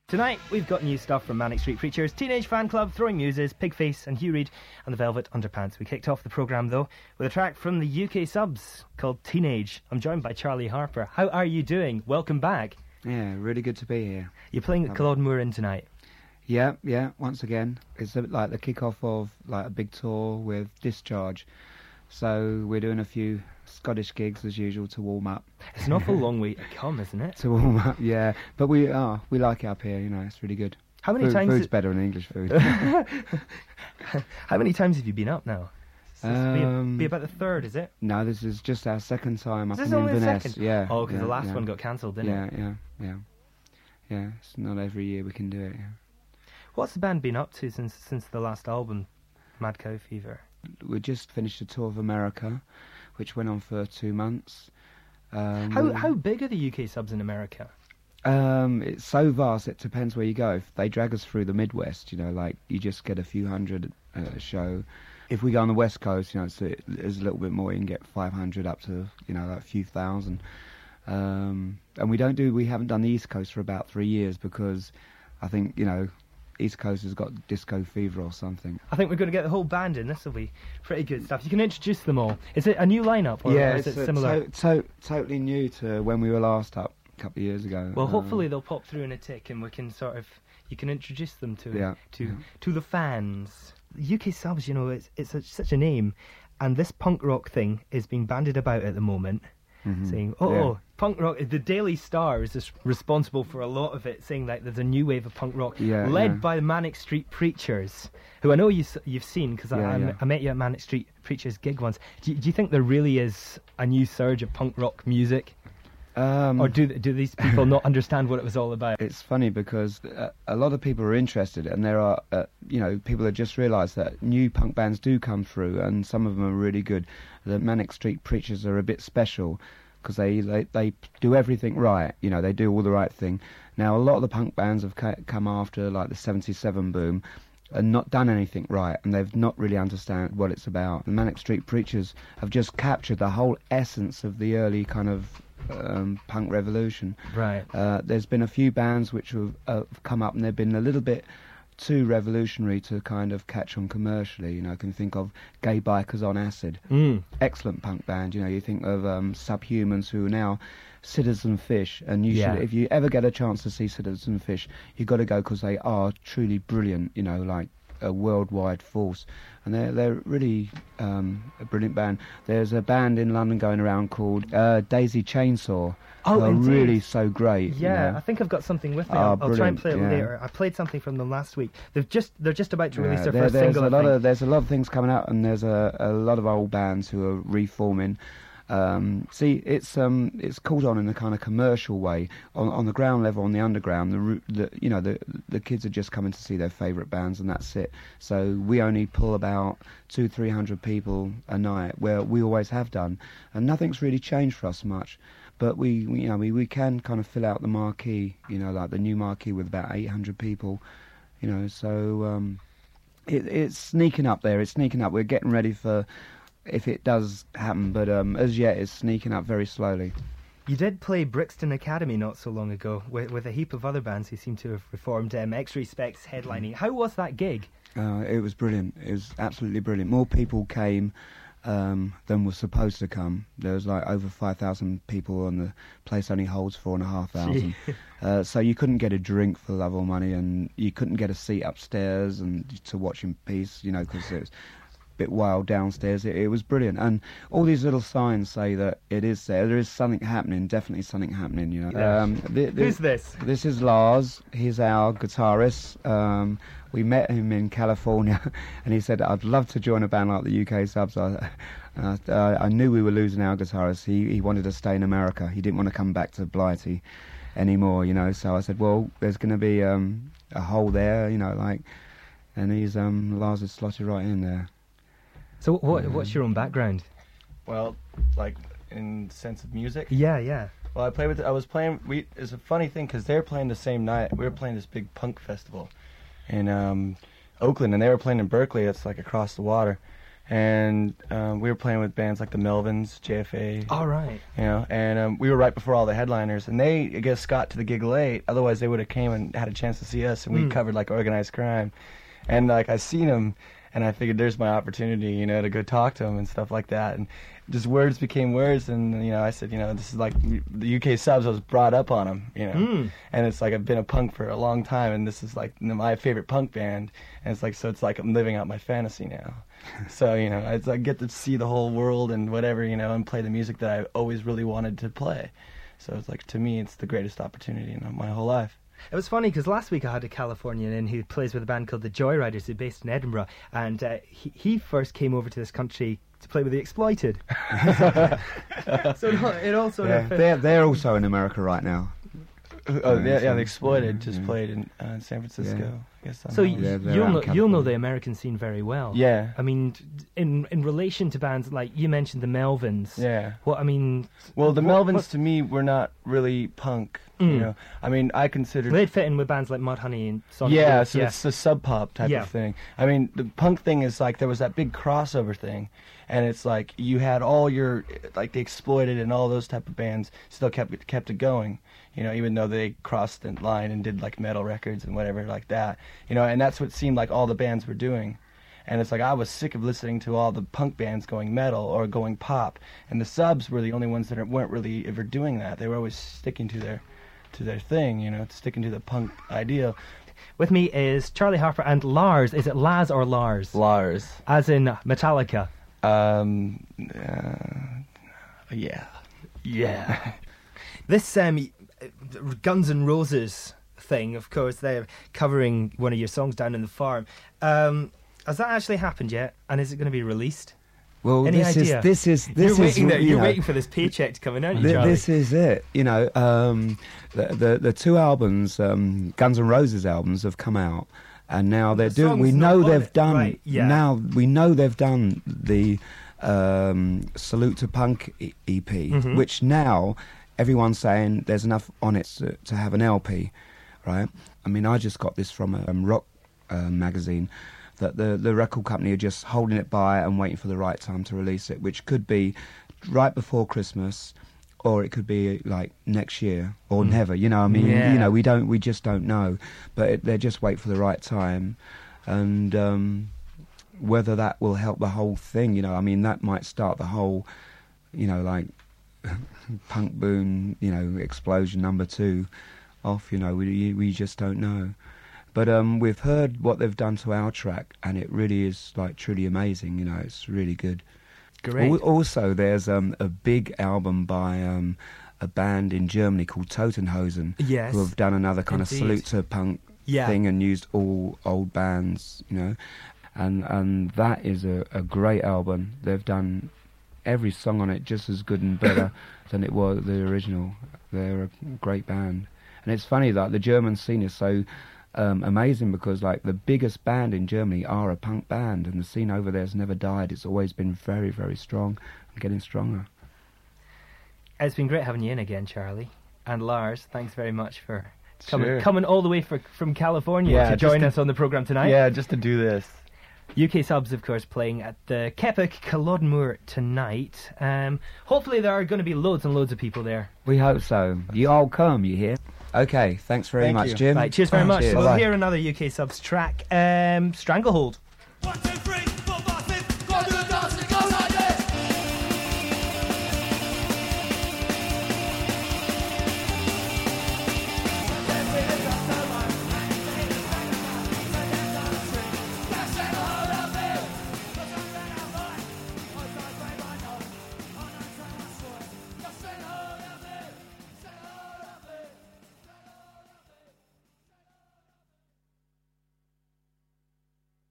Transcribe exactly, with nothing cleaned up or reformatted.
Tonight, we've got new stuff from Manic Street Preachers, Teenage Fan Club, Throwing Muses, Pigface and Hugh Reid and the Velvet Underpants. We kicked off the programme, though, with a track from the U K Subs called Teenage. I'm joined by Charlie Harper. How are you doing? Welcome back. Yeah, really good to be here. You're playing at Claude Moore Inn tonight. Yeah, yeah, once again. It's a, like the kick-off of like a big tour with Discharge. So we're doing a few Scottish gigs as usual to warm up. It's an awful long way to come, isn't it? To warm up, yeah. But we are, we like it up here, you know, it's really good. How many food, times... Food's better than English food. How many times have you been up now? Um, be, be about the third, is it? No, this is just our second time up is in this only Inverness. the second? Yeah. Oh, because yeah, the last yeah. one got cancelled, didn't yeah, it? Yeah, yeah, yeah. Yeah, it's not every year we can do it, yeah. What's the band been up to since since the last album, Mad Cow Fever? We just finished a tour of America, which went on for two months. Um, how how big are the U K Subs in America? Um, it's so vast, it depends where you go. If they drag us through the Midwest, you know, like, you just get a few hundred uh, a show. If we go on the West Coast, you know, it's a, it's a little bit more, you can get five hundred up to, you know, like a few thousand. Um, and we don't do, we haven't done the East Coast for about three years because I think, you know, East Coast has got disco fever or something. I think we're going to get the whole band in. This will be pretty good stuff. You can introduce them all. Is it a new lineup or, yeah, or is it's it similar? To, to, totally new to when we were last up a couple of years ago. Well, um, hopefully they'll pop through in a tick and we can sort of, you can introduce them to yeah, to yeah. to the fans. U K Subs, you know, it's it's a, such a name, and this punk rock thing is being bandied about at the moment. Mm-hmm. Saying, oh, yeah. oh, punk rock, the Daily Star is just responsible for a lot of it, saying like there's a new wave of punk rock yeah, led yeah. by the Manic Street Preachers, who I know you, you've seen because yeah, I, yeah. I met you at Manic Street Preachers gig once. Do you, do you think there really is a new surge of punk rock music? Um, or do do these people not understand what it was all about? It's funny because uh, a lot of people are interested, and there are, uh, you know, people have just realised that new punk bands do come through, and some of them are really good. The Manic Street Preachers are a bit special because they, they, they do everything right, you know, they do all the right thing. Now, a lot of the punk bands have ca- come after, like, the seventy-seven boom, and not done anything right, and they've not really understand what it's about. The Manic Street Preachers have just captured the whole essence of the early kind of um, punk revolution. Right. Uh, there's been a few bands which have, uh, come up, and they've been a little bit too revolutionary to kind of catch on commercially. You know, I can think of Gay Bikers on Acid. Mm. Excellent punk band. You know, you think of um, Subhumans, who are now Citizen Fish, and you yeah. should, if you ever get a chance to see Citizen Fish, you've got to go because they are truly brilliant. You know, like a worldwide force, and they're they're really um, a brilliant band. There's a band in London going around called uh, Daisy Chainsaw. Oh, are indeed. really so great. Yeah, you know? I think I've got something with me. Oh, I'll, I'll try and brilliant, play it yeah. later. I played something from them last week. They've just they're just about to release Yeah, their there- first there's single. A I lot think. of, there's a lot of things coming out, and there's a, a lot of old bands who are reforming. Um, see, it's um, it's called on in a kind of commercial way. On on the ground level, on the underground, the, ru- the you know the the kids are just coming to see their favourite bands, and that's it. So we only pull about two, three hundred people a night, where we always have done, and nothing's really changed for us much. But we, we you know, we we can kind of fill out the marquee, you know, like the new marquee with about eight hundred people, you know. So um, it, it's sneaking up there. It's sneaking up. We're getting ready for. If it does happen, but um, as yet it's sneaking up very slowly. You did play Brixton Academy not so long ago with, with a heap of other bands who seem to have reformed. Um, X-Ray Specs headlining. How was that gig? Uh, it was brilliant. It was absolutely brilliant. More people came um, than were supposed to come. There was like over five thousand people, and the place only holds four and a half thousand. uh, so you couldn't get a drink for love or money, and you couldn't get a seat upstairs and to watch in peace, you know, because it was bit wild downstairs. It, it was brilliant, and all these little signs say that it is there. There is something happening. Definitely something happening. You know. Yeah. Um, th- th- Who's this? This is Lars. He's our guitarist. Um, we met him in California, and he said, "I'd love to join a band like the U K Subs." I, uh, I knew we were losing our guitarist. He he wanted to stay in America. He didn't want to come back to Blighty anymore. You know. So I said, "Well, there's going to be um, a hole there. You know, like." And he's um, Lars is slotted right in there. So what what's your own background? Well, like in the sense of music. Yeah, yeah. Well, I played with. I was playing. We. It's a funny thing because they're playing the same night. We were playing this big punk festival in um, Oakland, and they were playing in Berkeley. It's like across the water, and um, we were playing with bands like the Melvins, J F A. All right. You know, and um, we were right before all the headliners, and they, I guess, got to the gig late. Otherwise, they would have came and had a chance to see us, and we Mm. covered like organized crime. And like I seen them, and I figured there's my opportunity, you know, to go talk to them and stuff like that. And just words became words, and you know, I said, you know, this is like the U K Subs. I was brought up on them, you know, Mm. and it's like I've been a punk for a long time, and this is like my favorite punk band, and it's like so it's like I'm living out my fantasy now. So you know, it's like I get to see the whole world and whatever, you know, and play the music that I always really wanted to play. So it's like to me, it's the greatest opportunity in my whole life. It was funny because last week I had a Californian in who plays with a band called the Joyriders, who's based in Edinburgh, and uh, he, he first came over to this country to play with the Exploited. So it all, it all sort Yeah. of... They're they're also in America right now. Oh yeah, yeah, so- the Exploited just yeah. played in uh, San Francisco. Yeah. I guess So somehow. y- Yeah, they're you'll out know, in you'll know California. the American scene very well. Yeah. I mean, d- in in relation to bands like you mentioned the Melvins. Yeah. What I mean, Well, the what- Melvins what- to me were not really punk. Mm. You know, I mean, I considered. they'd fit in with bands like Mudhoney and Sonic Yeah, Youth, so it's a sub pop type Yeah. of thing. I mean, the punk thing is like there was that big crossover thing, and it's like you had all your like the Exploited and all those type of bands still kept it, kept it going. You know, even though they crossed the line and did like metal records and whatever like that. You know, and that's what seemed like all the bands were doing. And it's like I was sick of listening to all the punk bands going metal or going pop, and the Subs were the only ones that weren't really ever doing that. They were always sticking to their to their thing, you know, sticking to the punk ideal. With me is Charlie Harper and Lars. Is it Laz or Lars? Lars. As in Metallica. Um, uh, yeah. Yeah. This um, Guns N' Roses thing, of course, they're covering one of your songs, Down in the Farm. Um, has that actually happened yet? And is it going to be released? Well, Any this idea? is this is this you're is waiting there, you You're know, waiting for this paycheck to come in, aren't you, Th- Charlie? this is it. You know, um, the, the the two albums, um, Guns N' Roses albums, have come out, and now they're The doing. We song's not know on they've it. done. Right, yeah. Now we know they've done the um, Salute to Punk e- EP, Mhm. which now everyone's saying there's enough on it to, to have an L P, right? I mean, I just got this from a um, rock uh, magazine. That the, the record company are just holding it by and waiting for the right time to release it, which could be right before Christmas, or it could be like next year or Mm. never. You know, I mean, Yeah. you know, we don't, we just don't know. But it, they just wait for the right time, and um, whether that will help the whole thing, you know, I mean, that might start the whole, you know, like punk boom, you know, explosion number two off. You know, we we just don't know. But um, we've heard what they've done to our track, and it really is like truly amazing. You know, it's really good. Great. Al- Also, there's um, a big album by um, a band in Germany called Totenhosen, Yes. who have done another kind Indeed. of salute to punk Yeah. thing and used all old bands. You know, and and that is a, a great album. They've done every song on it just as good and better than it was the original. They're a great band, and it's funny that the German scene is so. Um, amazing because like the biggest band in Germany are a punk band, and the scene over there has never died. It's always been very, very strong and getting stronger. It's been great having you in again, Charlie. And Lars, thanks very much for coming Sure. coming all the way for, from California Yeah, to just join to- us on the programme tonight. Yeah, just to do this. U K Subs, of course, playing at the Keppoch Cullodenmoor tonight. Um, hopefully there are going to be loads and loads of people there. We hope so. You all come, you hear? Okay, thanks very Thank much, you. Jim. Right, cheers very much. Cheers. We'll Bye-bye. hear another U K Subs track, um, Stranglehold. One, two,